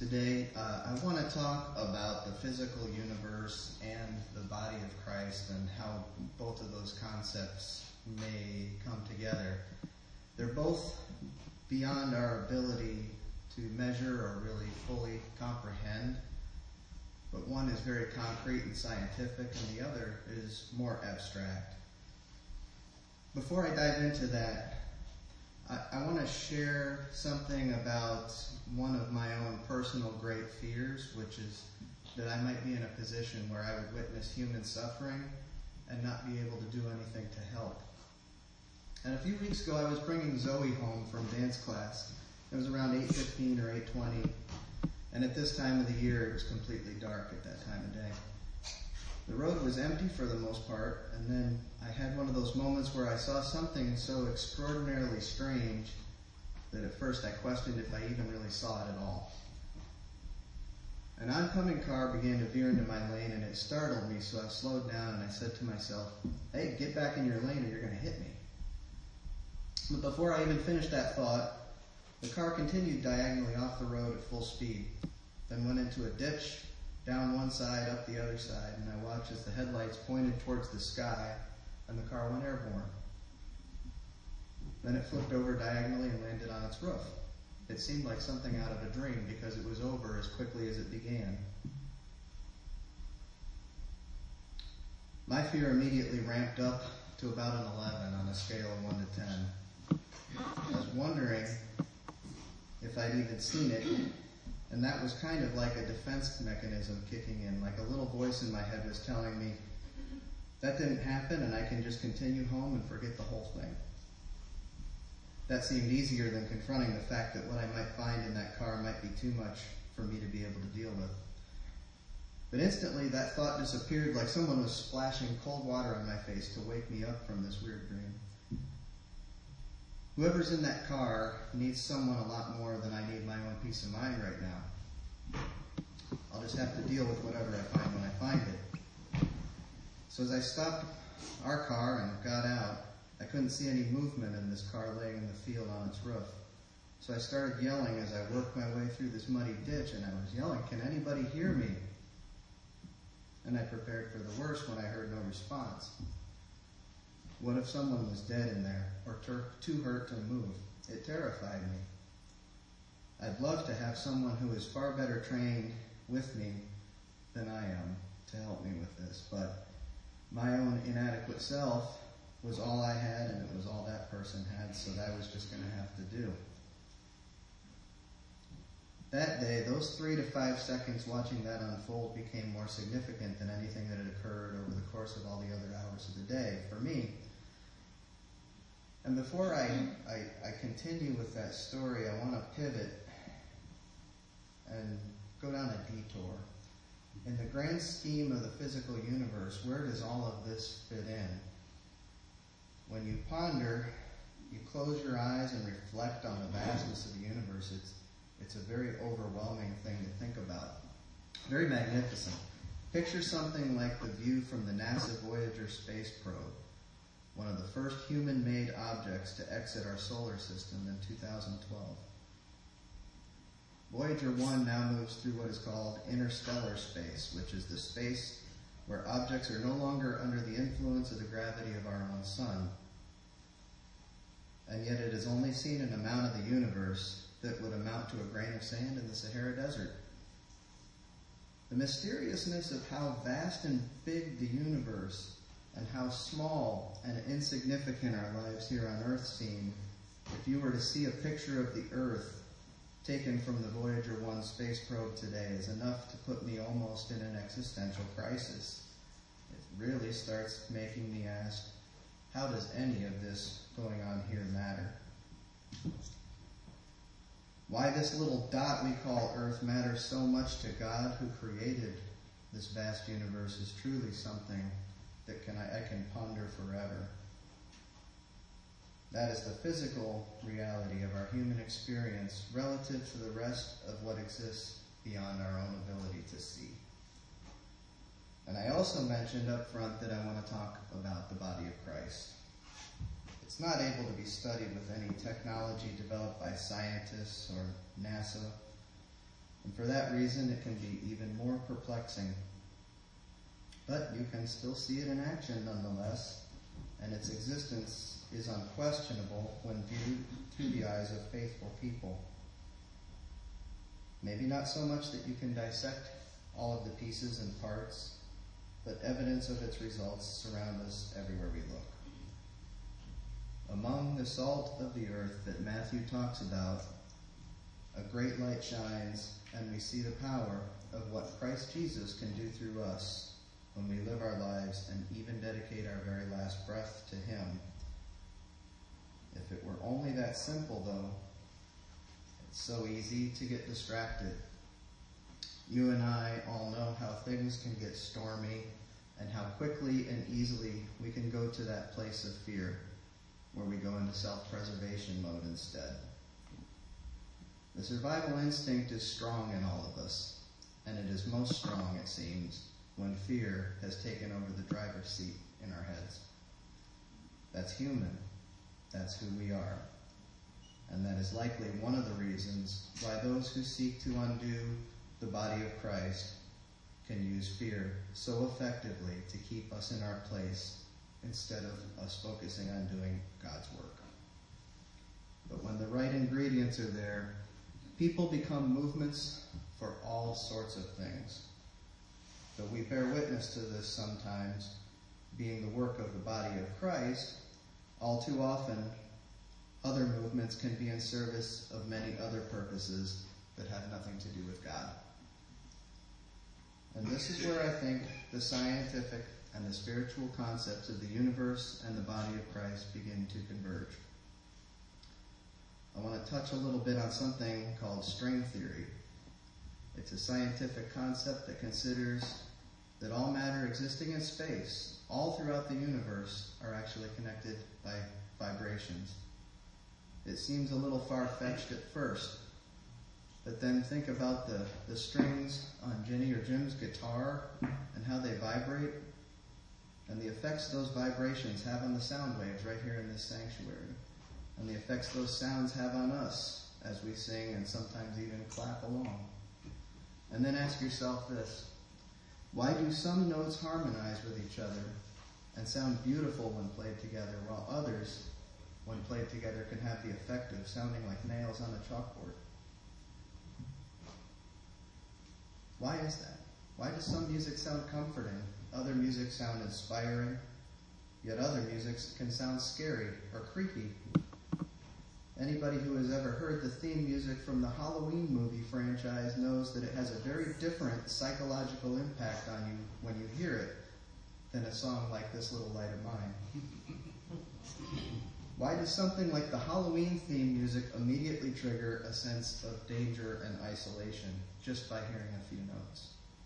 Today, I want to talk about the physical universe and the body of Christ and how both of those concepts may come together. They're both beyond our ability to measure or really fully comprehend, but one is very concrete and scientific and the other is more abstract. Before I dive into that, I want to share something about one of my own personal great fears, which is that I might be in a position where I would witness human suffering and not be able to do anything to help. And a few weeks ago, I was bringing Zoe home from dance class. It was around 8:15 or 8:20, and at this time of the year, it was completely dark at that time of day. The road was empty for the most part, and then I had one of those moments where I saw something so extraordinarily strange that at first I questioned if I even really saw it at all. An oncoming car began to veer into my lane, and it startled me, so I slowed down and I said to myself, "Hey, get back in your lane or you're going to hit me." But before I even finished that thought, the car continued diagonally off the road at full speed, then went into a ditch, down one side, up the other side, and I watched as the headlights pointed towards the sky and the car went airborne. Then it flipped over diagonally and landed on its roof. It seemed like something out of a dream because it was over as quickly as it began. My fear immediately ramped up to about an 11 on a scale of 1 to 10. I was wondering if I'd even seen it, and that was kind of like a defense mechanism kicking in, like a little voice in my head was telling me, that didn't happen and I can just continue home and forget the whole thing. That seemed easier than confronting the fact that what I might find in that car might be too much for me to be able to deal with. But instantly that thought disappeared like someone was splashing cold water on my face to wake me up from this weird dream. Whoever's in that car needs someone a lot more than I need my own peace of mind right now. I'll just have to deal with whatever I find when I find it. So as I stopped our car and got out, I couldn't see any movement in this car laying in the field on its roof. So I started yelling as I worked my way through this muddy ditch, and I was yelling, "Can anybody hear me?" And I prepared for the worst when I heard no response. What if someone was dead in there or too hurt to move? It terrified me. I'd love to have someone who is far better trained with me than I am to help me with this, but my own inadequate self was all I had and it was all that person had, so that was just going to have to do. That day, those 3 to 5 seconds watching that unfold became more significant than anything that had occurred over the course of all the other hours of the day for me. And before I continue with that story, I want to pivot and go down a detour. In the grand scheme of the physical universe, where does all of this fit in? When you ponder, you close your eyes and reflect on the vastness of the universe. It's a very overwhelming thing to think about. Very magnificent. Picture something like the view from the NASA Voyager space probe, one of the first human-made objects to exit our solar system in 2012. Voyager 1 now moves through what is called interstellar space, which is the space where objects are no longer under the influence of the gravity of our own sun. And yet it has only seen an amount of the universe that would amount to a grain of sand in the Sahara Desert. The mysteriousness of how vast and big the universe and how small and insignificant our lives here on Earth seem, if you were to see a picture of the Earth taken from the Voyager 1 space probe today, is enough to put me almost in an existential crisis. It really starts making me ask, how does any of this going on here matter? Why this little dot we call Earth matters so much to God who created this vast universe is truly something that I can ponder forever. That is the physical reality of our human experience relative to the rest of what exists beyond our own ability to see. And I also mentioned up front that I want to talk about the body of Christ. It's not able to be studied with any technology developed by scientists or NASA. And for that reason, it can be even more perplexing. But you can still see it in action nonetheless, and its existence is unquestionable when viewed through the eyes of faithful people. Maybe not so much that you can dissect all of the pieces and parts, but evidence of its results surround us everywhere we look. Among the salt of the earth that Matthew talks about, a great light shines, and we see the power of what Christ Jesus can do through us when we live our lives and even dedicate our very last breath to Him. If it were only that simple, though, it's so easy to get distracted. You and I all know how things can get stormy and how quickly and easily we can go to that place of fear where we go into self-preservation mode instead. The survival instinct is strong in all of us, and it is most strong, it seems, when fear has taken over the driver's seat in our heads. That's human. That's who we are. And that is likely one of the reasons why those who seek to undo the body of Christ can use fear so effectively to keep us in our place instead of us focusing on doing God's work. But when the right ingredients are there, people become movements for all sorts of things. Though we bear witness to this sometimes, being the work of the body of Christ, all too often other movements can be in service of many other purposes that have nothing to do with God. And this is where I think the scientific and the spiritual concepts of the universe and the body of Christ begin to converge. I want to touch a little bit on something called string theory. It's a scientific concept that considers that all matter existing in space, all throughout the universe, are actually connected by vibrations. It seems a little far-fetched at first, but then think about the strings on Jenny or Jim's guitar and how they vibrate, and the effects those vibrations have on the sound waves right here in this sanctuary, and the effects those sounds have on us as we sing and sometimes even clap along. And then ask yourself this: why do some notes harmonize with each other and sound beautiful when played together, while others, when played together, can have the effect of sounding like nails on a chalkboard? Why is that? Why does some music sound comforting, other music sound inspiring, yet other music can sound scary or creepy? Anybody who has ever heard the theme music from the Halloween movie franchise knows that it has a very different psychological impact on you when you hear it than a song like This Little Light of Mine. Why does something like the Halloween theme music immediately trigger a sense of danger and isolation just by hearing a few notes?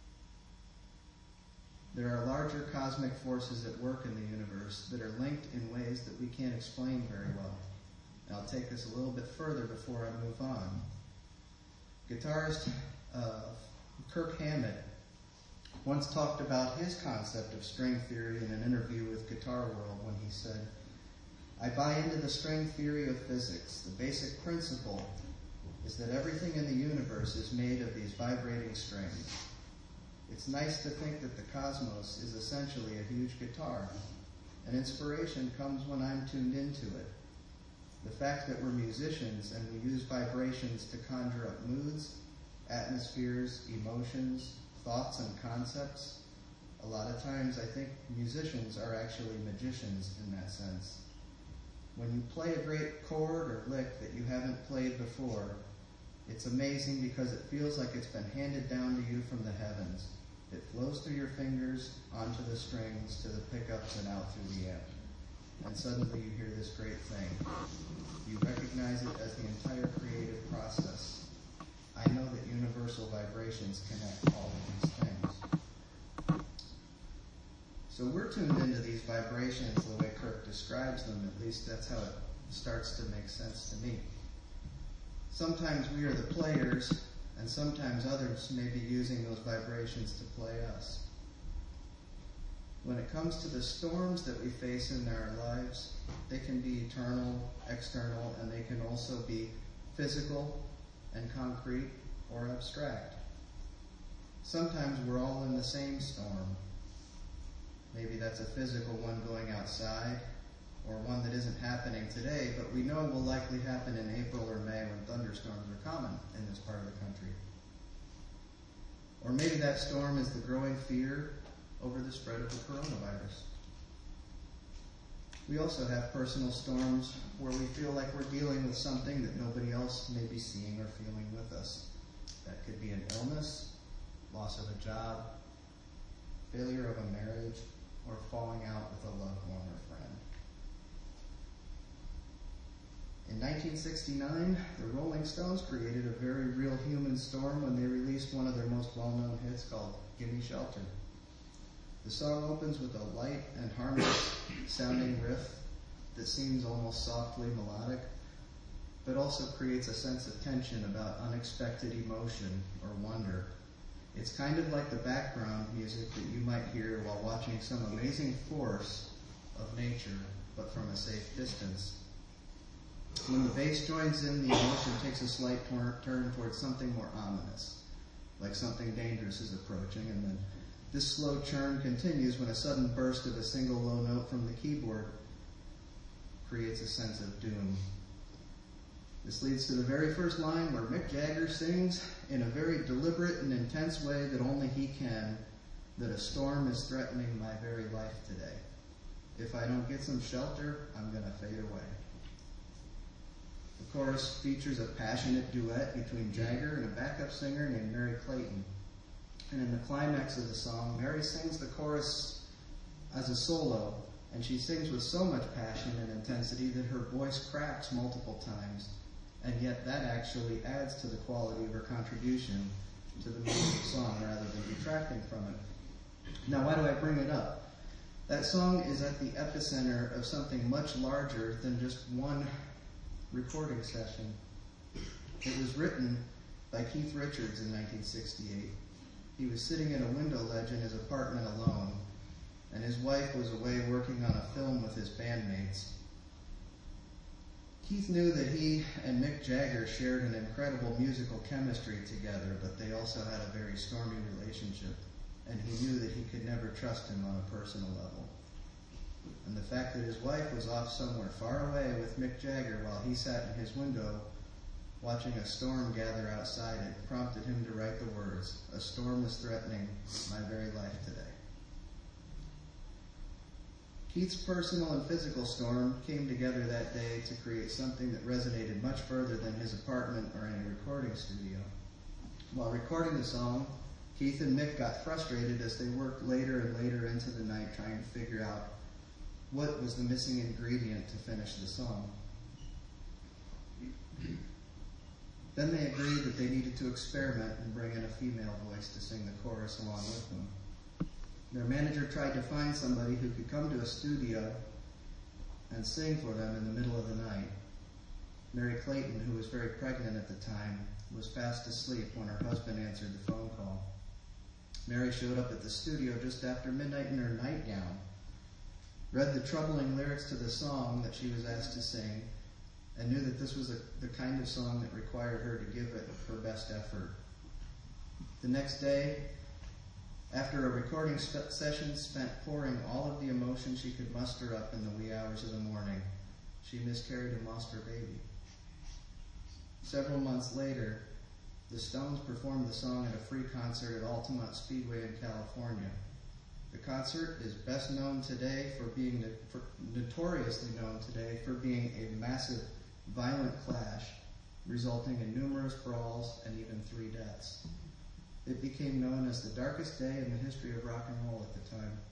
There are larger cosmic forces at work in the universe that are linked in ways that we can't explain very well. And I'll take this a little bit further before I move on. Guitarist Kirk Hammett once talked about his concept of string theory in an interview with Guitar World when he said, "I buy into the string theory of physics. The basic principle is that everything in the universe is made of these vibrating strings. It's nice to think that the cosmos is essentially a huge guitar, and inspiration comes when I'm tuned into it. The fact that we're musicians and we use vibrations to conjure up moods, atmospheres, emotions, thoughts, and concepts, a lot of times I think musicians are actually magicians in that sense. When you play a great chord or lick that you haven't played before, it's amazing because it feels like it's been handed down to you from the heavens. It flows through your fingers, onto the strings, to the pickups, and out through the amp. And suddenly you hear this great thing. You recognize it as the entire creative process. I know that universal vibrations connect all of these things." So we're tuned into these vibrations the way Kirk describes them. At least that's how it starts to make sense to me. Sometimes we are the players, and sometimes others may be using those vibrations to play us. When it comes to the storms that we face in our lives, they can be eternal, external, and they can also be physical and concrete, or abstract. Sometimes we're all in the same storm. Maybe that's a physical one going outside, or one that isn't happening today, but we know will likely happen in April or May when thunderstorms are common in this part of the country. Or maybe that storm is the growing fear over the spread of the coronavirus. We also have personal storms where we feel like we're dealing with something that nobody else may be seeing or feeling with us. That could be an illness, loss of a job, failure of a marriage, or falling out with a loved one or friend. In 1969, the Rolling Stones created a very real human storm when they released one of their most well-known hits called Gimme Shelter. The song opens with a light and harmless sounding riff that seems almost softly melodic, but also creates a sense of tension about unexpected emotion or wonder. It's kind of like the background music that you might hear while watching some amazing force of nature, but from a safe distance. When the bass joins in, the emotion takes a slight turn towards something more ominous, like something dangerous is approaching, and then this slow churn continues when a sudden burst of a single low note from the keyboard creates a sense of doom. This leads to the very first line where Mick Jagger sings in a very deliberate and intense way that only he can, that a storm is threatening my very life today. If I don't get some shelter, I'm going to fade away. The chorus features a passionate duet between Jagger and a backup singer named Merry Clayton. And in the climax of the song, Mary sings the chorus as a solo, and she sings with so much passion and intensity that her voice cracks multiple times, and yet that actually adds to the quality of her contribution to the music song rather than detracting from it. Now, why do I bring it up? That song is at the epicenter of something much larger than just one recording session. It was written by Keith Richards in 1968. He was sitting in a window ledge in his apartment alone, and his wife was away working on a film with his bandmates. Keith knew that he and Mick Jagger shared an incredible musical chemistry together, but they also had a very stormy relationship, and he knew that he could never trust him on a personal level. And the fact that his wife was off somewhere far away with Mick Jagger while he sat in his window watching a storm gather outside it prompted him to write the words, "A storm is threatening my very life today." Keith's personal and physical storm came together that day to create something that resonated much further than his apartment or any recording studio. While recording the song, Keith and Mick got frustrated as they worked later and later into the night trying to figure out what was the missing ingredient to finish the song. Then they agreed that they needed to experiment and bring in a female voice to sing the chorus along with them. Their manager tried to find somebody who could come to a studio and sing for them in the middle of the night. Mary Clayton, who was very pregnant at the time, was fast asleep when her husband answered the phone call. Mary showed up at the studio just after midnight in her nightgown, read the troubling lyrics to the song that she was asked to sing, and knew that this was the kind of song that required her to give it her best effort. The next day, after a recording session spent pouring all of the emotion she could muster up in the wee hours of the morning, she miscarried and lost her baby. Several months later, the Stones performed the song at a free concert at Altamont Speedway in California. The concert is best known today notoriously known today for being a massive, violent clash, resulting in numerous brawls and even 3 deaths. It became known as the darkest day in the history of rock and roll at the time.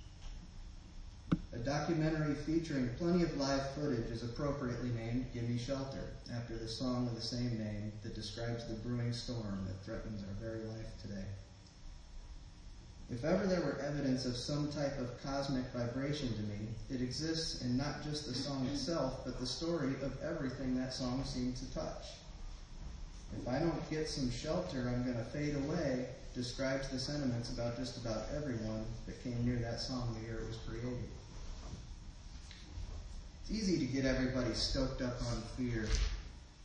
A documentary featuring plenty of live footage is appropriately named Gimme Shelter, after the song of the same name that describes the brewing storm that threatens our very life today. If ever there were evidence of some type of cosmic vibration to me, it exists in not just the song itself, but the story of everything that song seemed to touch. If I don't get some shelter, I'm going to fade away, describes the sentiments about just about everyone that came near that song the year it was created. It's easy to get everybody stoked up on fear,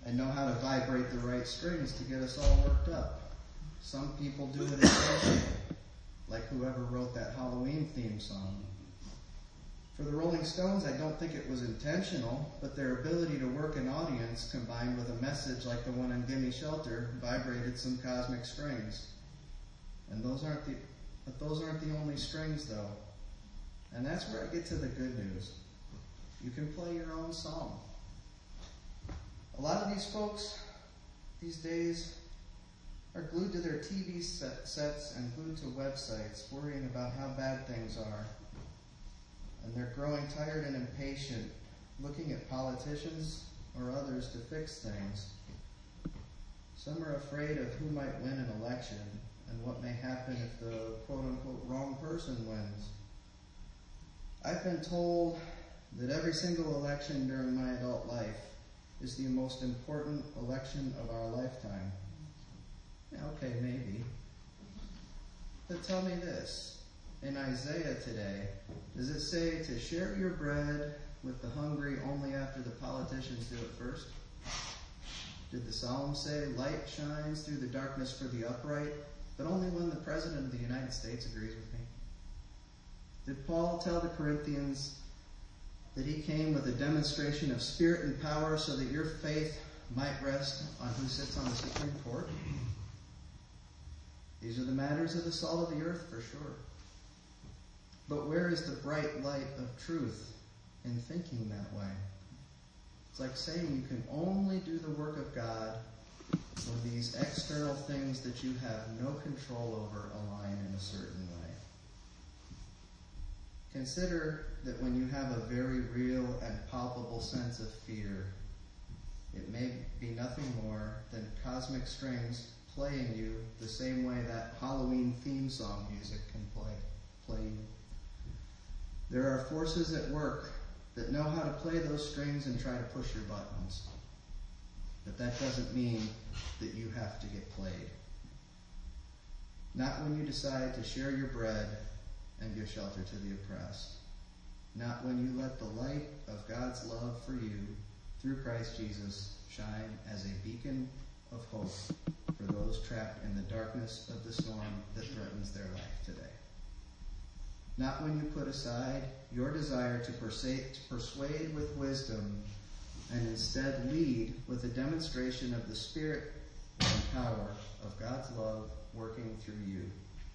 and know how to vibrate the right strings to get us all worked up. Some people do it intentionally, like whoever wrote that Halloween theme song. For the Rolling Stones, I don't think it was intentional, but their ability to work an audience combined with a message like the one in Gimme Shelter vibrated some cosmic strings. And those aren't the only strings, though. And that's where I get to the good news. You can play your own song. A lot of these folks these days are glued to their TV sets and glued to websites, worrying about how bad things are. And they're growing tired and impatient, looking at politicians or others to fix things. Some are afraid of who might win an election and what may happen if the quote-unquote wrong person wins. I've been told that every single election during my adult life is the most important election of our lifetime. Yeah, okay, maybe. But tell me this. In Isaiah today, does it say to share your bread with the hungry only after the politicians do it first? Did the Psalm say light shines through the darkness for the upright, but only when the President of the United States agrees with me? Did Paul tell the Corinthians that he came with a demonstration of spirit and power so that your faith might rest on who sits on the Supreme Court? These are the matters of the salt of the earth for sure. But where is the bright light of truth in thinking that way? It's like saying you can only do the work of God when these external things that you have no control over align in a certain way. Consider that when you have a very real and palpable sense of fear, it may be nothing more than cosmic strings playing you the same way that Halloween theme song music can play you. There are forces at work that know how to play those strings and try to push your buttons. But that doesn't mean that you have to get played. Not when you decide to share your bread and give shelter to the oppressed. Not when you let the light of God's love for you through Christ Jesus shine as a beacon of hope for those trapped in the darkness of the storm that threatens their life today. Not when you put aside your desire to persuade with wisdom and instead lead with a demonstration of the Spirit and power of God's love working through you.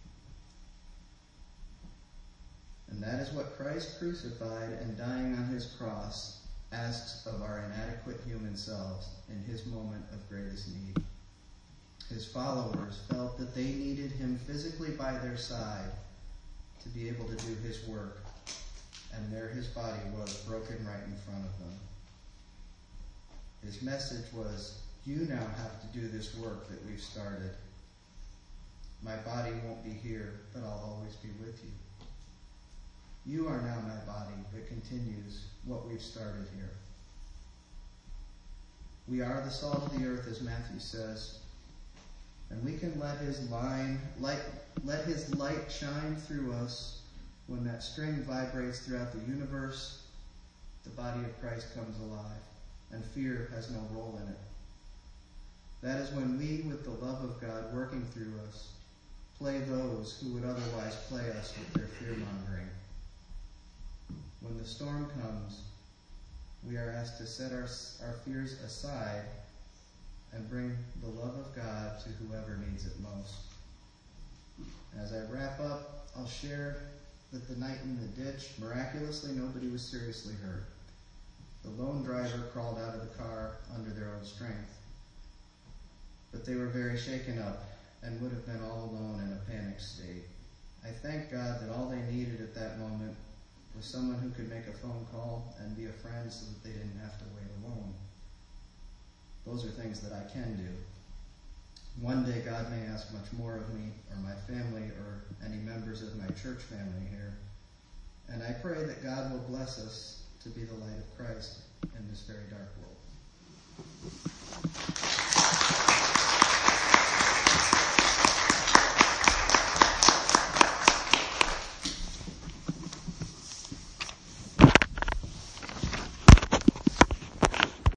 And that is what Christ crucified and dying on his cross asks of our inadequate human selves in his moment of greatest need. His followers felt that they needed him physically by their side to be able to do his work, and there his body was broken right in front of them. His message was, you now have to do this work that we've started. My body won't be here, but I'll always be with you. You are now my body that continues what we've started here. We are the salt of the earth, as Matthew says, and we can let his light shine through us. When that string vibrates throughout the universe, the body of Christ comes alive, and fear has no role in it. That is when we, with the love of God working through us, play those who would otherwise play us with their fear-mongering. When the storm comes, we are asked to set our fears aside and bring the love of God to whoever needs it most. As I wrap up, I'll share that the night in the ditch, miraculously nobody was seriously hurt. The lone driver crawled out of the car under their own strength. But they were very shaken up and would have been all alone in a panic state. I thank God that all they needed at that moment was someone who could make a phone call and be a friend so that they didn't have to wait alone. Those are things that I can do. One day God may ask much more of me or my family or any members of my church family here. And I pray that God will bless us to be the light of Christ in this very dark world.